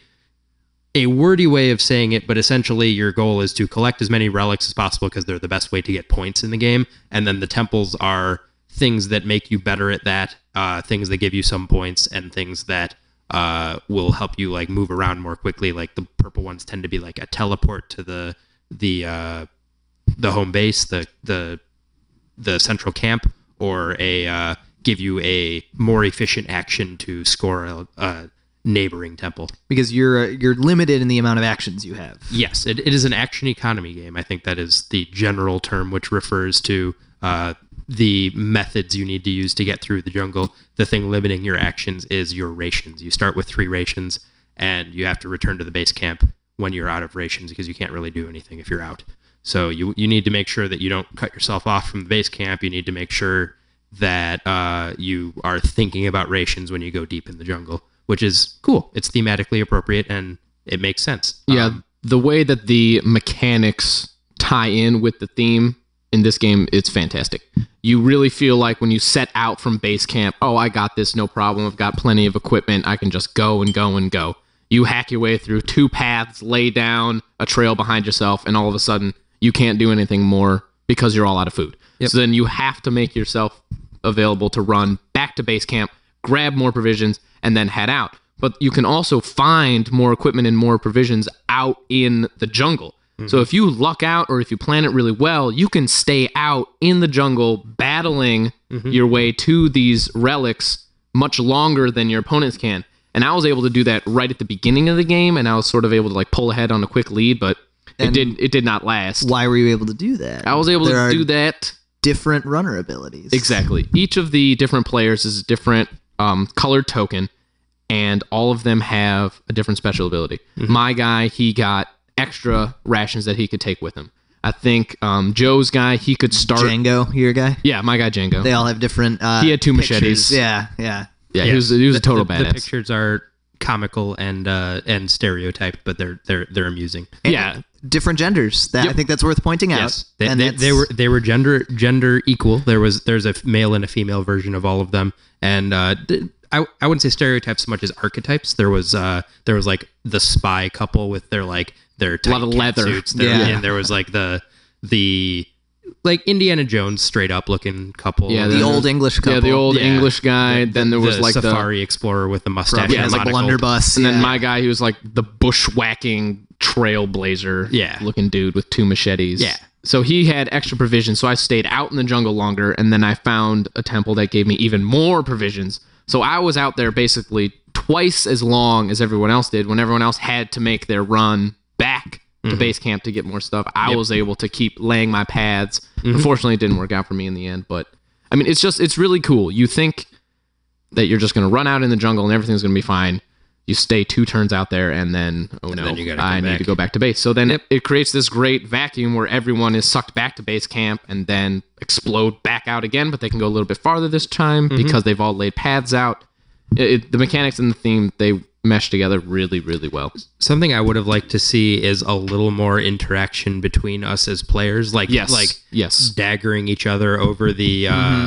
wordy way of saying it, but essentially your goal is to collect as many relics as possible because they're the best way to get points in the game. And then the temples are things that make you better at that, things that give you some points, and things that will help you like move around more quickly. Like the purple ones tend to be like a teleport to the home base, the central camp, or a give you a more efficient action to score a neighboring temple. because you're limited in the amount of actions you have. Yes, it is an action economy game. I think that is the general term which refers to the methods you need to use to get through the jungle. The thing limiting your actions is your rations. You start with 3 rations, and you have to return to the base camp when you're out of rations because you can't really do anything if you're out. So you need to make sure that you don't cut yourself off from the base camp. You need to make sure that you are thinking about rations when you go deep in the jungle, which is cool. It's thematically appropriate, and it makes sense. Yeah, the way that the mechanics tie in with the theme in this game, it's fantastic. You really feel like when you set out from base camp, oh, I got this, no problem. I've got plenty of equipment. I can just go and go and go. You hack your way through 2 paths, lay down a trail behind yourself, and all of a sudden you can't do anything more because you're all out of food. Yep. So then you have to make yourself available to run back to base camp, grab more provisions, and then head out. But you can also find more equipment and more provisions out in the jungle. So if you luck out, or if you plan it really well, you can stay out in the jungle battling your way to these relics much longer than your opponents can. And I was able to do that right at the beginning of the game, and I was sort of able to like pull ahead on a quick lead, but it did not last. Why were you able to do that? I was able to do that. Different runner abilities. Exactly. Each of the different players is a different colored token, and all of them have a different special ability. My guy, he got extra rations that he could take with him. I think Joe's guy, he could start... Django, your guy. Yeah, my guy Django. They all have different. He had 2 pictures. machetes. Yeah. Yeah, he was a total the badass. pictures are comical and stereotyped, but they're amusing. Yeah. Different genders. I think that's worth pointing out. Yes, And they were gender equal. There's a male and a female version of all of them, and I wouldn't say stereotypes so much as archetypes. There was like the spy couple with their tight lot of leather. suits. Yeah. And there was like the like Indiana Jones straight up looking couple. Yeah, The old English couple. Yeah, the old Yeah. English guy. Then there was the like Safari Explorer with the mustache. Yeah, and like monocle. blunderbuss. and then yeah. my guy, he was like the bushwhacking trailblazer looking dude with 2 machetes. Yeah. So he had extra provisions. So I stayed out in the jungle longer, and then I found a temple that gave me even more provisions. So I was out there basically twice as long as everyone else did. When everyone else had to make their run back to base camp to get more stuff, I was able to keep laying my paths. Unfortunately, it didn't work out for me in the end. But I mean, it's really cool. You think that you're just going to run out in the jungle and everything's going to be fine. You stay 2 turns out there, and then then you gotta come I need back. to go back to base. So then it creates this great vacuum where everyone is sucked back to base camp and then explode back out again, but they can go a little bit farther this time because they've all laid paths out. The mechanics and the theme, they mesh together really, really well. Something I would have liked to see is a little more interaction between us as players, like Yes. daggering each other over the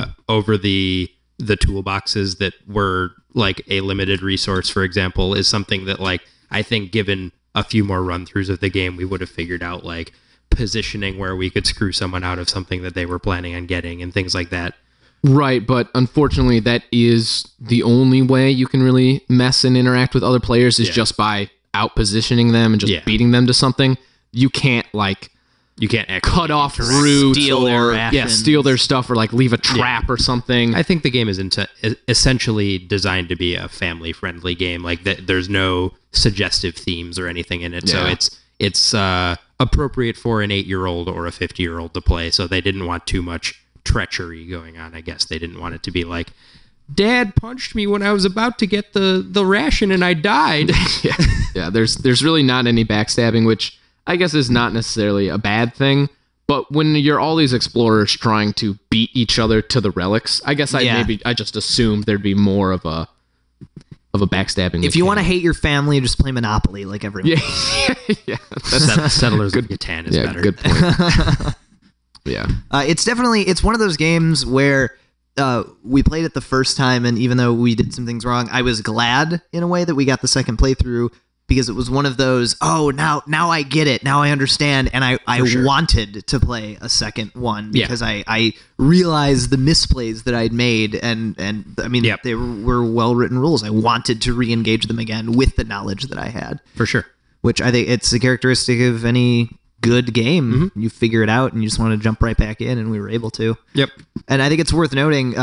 toolboxes that were like a limited resource, for example, is something that like I think given a few more run throughs of the game, we would have figured out like positioning where we could screw someone out of something that they were planning on getting and things like that. Right, but unfortunately, that is the only way you can really mess and interact with other players is just by out-positioning them and just beating them to something. You can't, like, You can't actually cut off routes Steal their or rations. steal their stuff or, like, leave a trap or something. I think the game is essentially designed to be a family-friendly game. Like there's no suggestive themes or anything in it, so Yeah. it's appropriate for an 8-year-old or a 50-year-old to play. So they didn't want too much treachery going on. I guess they didn't want it to be like, Dad punched me when I was about to get the ration and I died. Yeah, there's really not any backstabbing, which I guess is not necessarily a bad thing. But when you're all these explorers trying to beat each other to the relics, I guess I just assumed there'd be more of a backstabbing. If you want to hate your family, just play Monopoly like everyone. yeah, Settlers of Catan is better. good point. Yeah. It's one of those games where we played it the first time, and even though we did some things wrong, I was glad in a way that we got the second playthrough because it was one of those, now I get it, now I understand, and I wanted to play a second one because I realized the misplays that I'd made, and I mean they were well written rules. I wanted to re-engage them again with the knowledge that I had, For sure. which I think it's a characteristic of any good game. You figure it out and you just want to jump right back in, and we were able to. Yep. And I think it's worth noting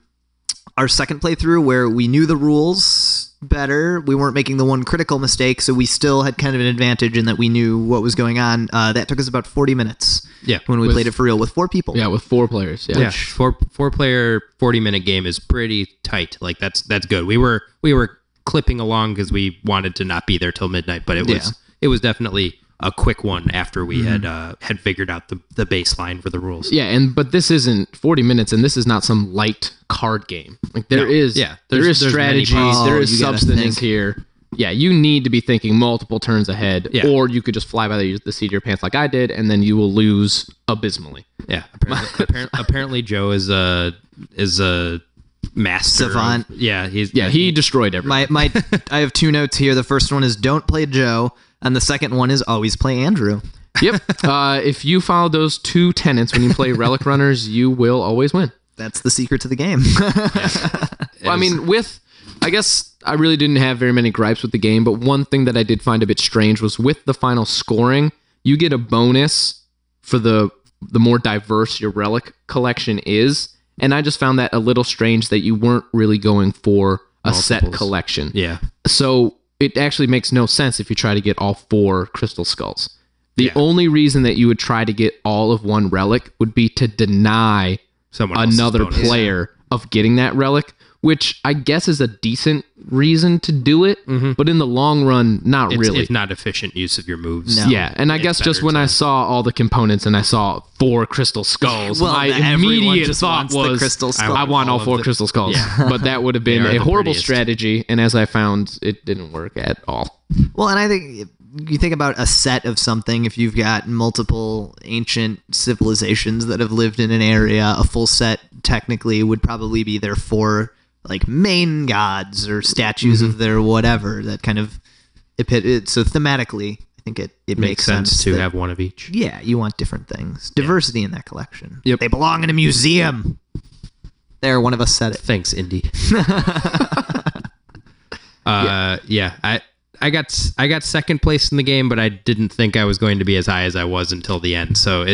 our second playthrough where we knew the rules better, we weren't making the one critical mistake, so we still had kind of an advantage in that we knew what was going on. That took us about 40 minutes when we played it for real with 4 people. Yeah, with 4 players. Yeah. Yeah, four player 40-minute game is pretty tight. Like that's good. We were clipping along because we wanted to not be there till midnight, but it was definitely a quick one after we had figured out the baseline for the rules. Yeah, but this isn't 40 minutes, and this is not some light card game. Like there is there's strategy, many parts. there is you gotta substance think. here. Yeah, you need to be thinking multiple turns ahead, Yeah. or you could just fly by the seat of your pants like I did, and then you will lose abysmally. Yeah, apparently Joe is a master Savant. He destroyed everything. I have 2 notes here. The first one is don't play Joe, and the second one is always play Andrew. Yep. If you follow those 2 tenets when you play Relic Runners, you will always win. That's the secret to the game. Well, I mean, I guess I really didn't have very many gripes with the game, but one thing that I did find a bit strange was with the final scoring, you get a bonus for the more diverse your relic collection is, and I just found that a little strange that you weren't really going for a set Multiples. collection. Yeah. So it actually makes no sense if you try to get all 4 crystal skulls. The only reason that you would try to get all of one relic would be to deny Someone else's another bonus. player of getting that relic, which I guess is a decent reason to do it, but in the long run, not really. It's not efficient use of your moves. No. Yeah, and I guess just when I saw all the components and I saw 4 crystal skulls, Well, my everyone immediate just thought wants the was, crystal skull. I want all All of 4 the- crystal skulls. Yeah. But that would have been They are a the horrible prettiest. strategy, and as I found, it didn't work at all. Well, and I think you think about a set of something, if you've got multiple ancient civilizations that have lived in an area, a full set technically would probably be their 4 like main gods or statues of their whatever that kind of so thematically I think it Makes sense to that- have one of each. Yeah, you want different things. Diversity in that collection. Yep. They belong in a museum. There, one of us said it. Thanks, Indy. I got second place in the game, but I didn't think I was going to be as high as I was until the end. So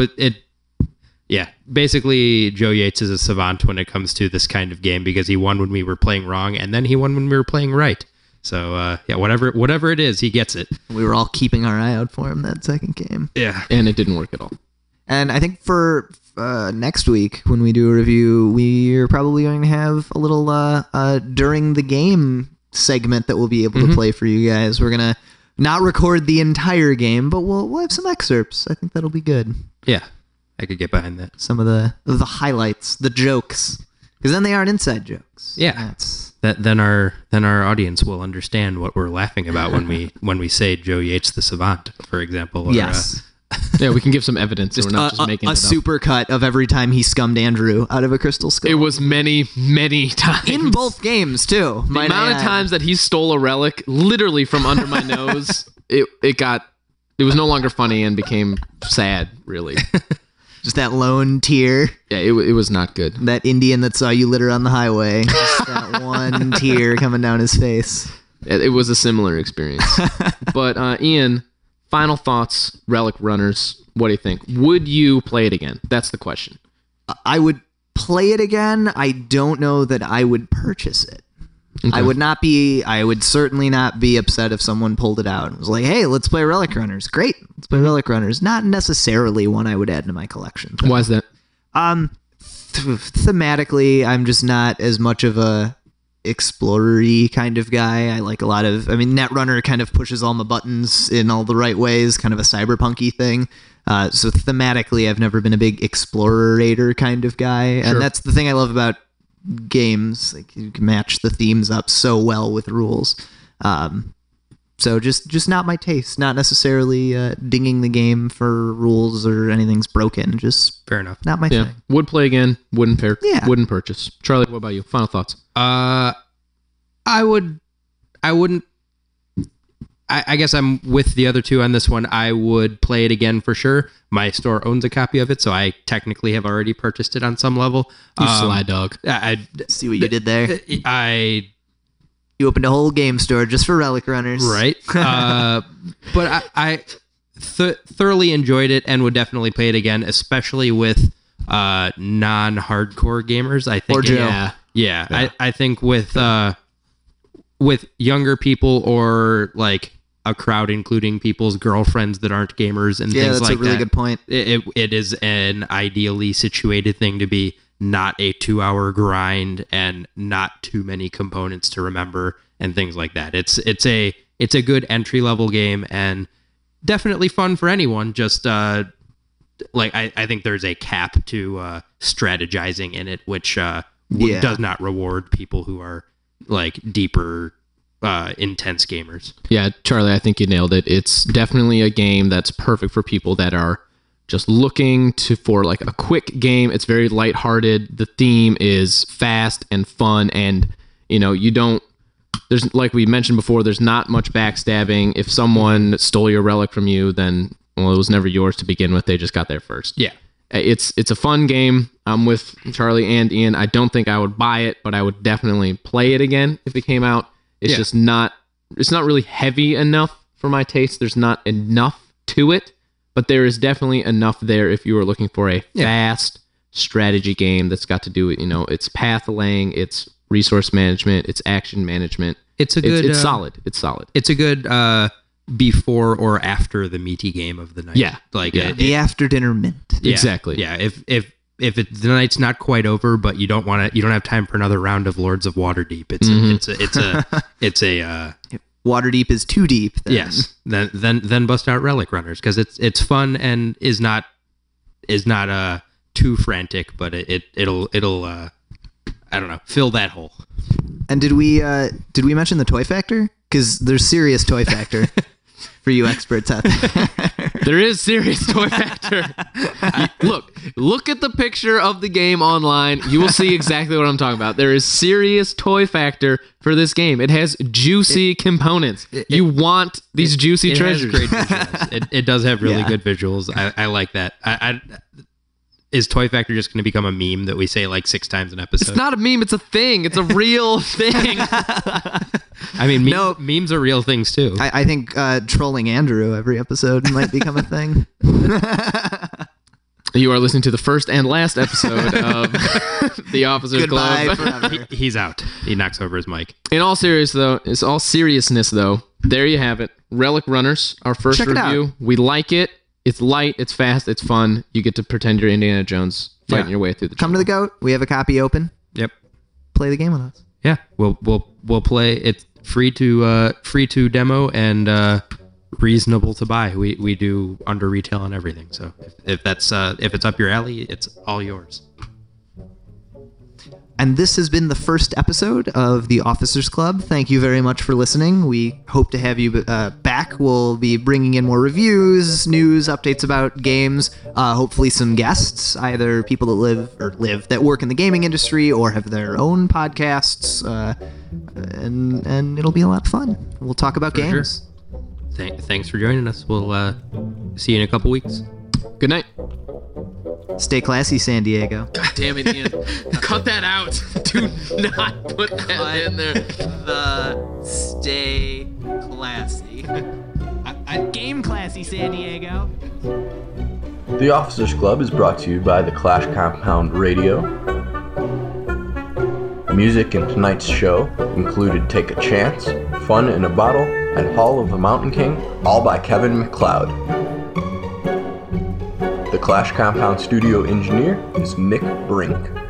basically Joe Yates is a savant when it comes to this kind of game because he won when we were playing wrong, and then he won when we were playing right. So whatever it is, he gets it. We were all keeping our eye out for him that second game. Yeah. And it didn't work at all. And I think for next week, when we do a review, we're probably going to have a little during the game segment that we'll be able to play for you guys. We're going to not record the entire game, but we'll have some excerpts. I think that'll be good. Yeah. I could get behind that. Some of the highlights, the jokes. Because then they aren't inside jokes. Yeah. Then our audience will understand what we're laughing about when we say Joe Yates the savant, for example. Or, yes. Yeah, we can give some evidence. We're not just making a it up. super cut of every time he scummed Andrew out of a crystal skull. It was many, many times. In both games, too. The amount of times that he stole a relic literally from under my nose, it was no longer funny and became sad, really. Just that lone tear. Yeah, it was not good. That Indian that saw you litter on the highway. Just that one tear coming down his face. It was a similar experience. But Ian, final thoughts, Relic Runners. What do you think? Would you play it again? That's the question. I would play it again. I don't know that I would purchase it. Okay. I would certainly not be upset if someone pulled it out and was like, hey, let's play Relic Runners. Great. Let's play Relic Runners. Not necessarily one I would add to my collection. Why is that? Thematically, I'm just not as much of a explorer-y kind of guy. I like Netrunner kind of pushes all my buttons in all the right ways, kind of a cyberpunky thing. So thematically, I've never been a big explorator kind of guy. Sure. And that's the thing I love about games. Like, you can match the themes up so well with rules. So just not my taste. Not necessarily dinging the game for rules or anything's broken. Just Fair enough. not my Yeah. thing. Would play again. Wouldn't purchase. Charlie, what about you? Final thoughts. I wouldn't. I guess I'm with the other two on this one. I would play it again for sure. My store owns a copy of it, so I technically have already purchased it on some level. You sly dog. I see what you did there. You opened a whole game store just for Relic Runners. Right. But I thoroughly enjoyed it and would definitely play it again, especially with non-hardcore gamers. I think. Or Joe. Yeah. I think with younger people or like a crowd including people's girlfriends that aren't gamers and things like that. Yeah, that's a really good point. It is an ideally situated thing to be. Not a 2-hour grind and not too many components to remember and things like that. It's a good entry level game and definitely fun for anyone. Just I think there's a cap to strategizing in it, which does not reward people who are like deeper, intense gamers. Yeah, Charlie, I think you nailed it. It's definitely a game that's perfect for people that are just looking for like a quick game. It's very lighthearted. The theme is fast and fun, and there's, like we mentioned before, there's not much backstabbing. If someone stole your relic from you, then it was never yours to begin with. They just got there first. Yeah. It's a fun game. I'm with Charlie and Ian. I don't think I would buy it, but I would definitely play it again if it came out. It's just not really heavy enough for my taste. There's not enough to it. But there is definitely enough there if you are looking for a fast strategy game that's got to do with, its path laying, its resource management, its action management. It's solid. It's solid. It's a good before or after the meaty game of the night. Yeah. The after dinner mint. Yeah, exactly. Yeah. If the night's not quite over, but you don't have time for another round of Lords of Waterdeep. It's a Waterdeep is too deep. Then. Yes. Then bust out Relic Runners because it's fun and is not too frantic, but it'll I don't know, fill that hole. And did we mention the toy factor? Because there's serious toy factor. for you experts out there. There is serious toy factor. Look at the picture of the game online. You will see exactly what I'm talking about. There is serious toy factor for this game. It has juicy components. You want these juicy treasures. It has great visuals. It does have really good visuals. I like that. Is Toy Factor just going to become a meme that we say like 6 times an episode? It's not a meme. It's a thing. It's a real thing. I mean, memes are real things too. I think trolling Andrew every episode might become a thing. You are listening to the first and last episode of The Officers Goodbye Club. forever. He's out. He knocks over his mic. In all seriousness, though, there you have it. Relic Runners, our first Check it review. out. We like it. It's light, it's fast, it's fun. You get to pretend you're Indiana Jones fighting your way through the Come to the GOAT. We have a copy open. Yep. Play the game with us. Yeah. We'll play. It's free to demo and reasonable to buy. We do under retail and everything. So if it's up your alley, it's all yours. And this has been the first episode of the Officers Club. Thank you very much for listening. We hope to have you back. We'll be bringing in more reviews, news, updates about games, hopefully some guests, either people that that work in the gaming industry or have their own podcasts, and it'll be a lot of fun. We'll talk about games. Sure. Thanks for joining us. We'll see you in a couple weeks. Good night. Stay classy, San Diego. God damn it, Ian. Cut that out. Do not put that in there. Stay classy. Game classy, San Diego. The Officers Club is brought to you by the Clash Compound Radio. Music in tonight's show included Take a Chance, Fun in a Bottle, and Hall of the Mountain King, all by Kevin MacLeod. The Clash Compound studio engineer is Nick Brink.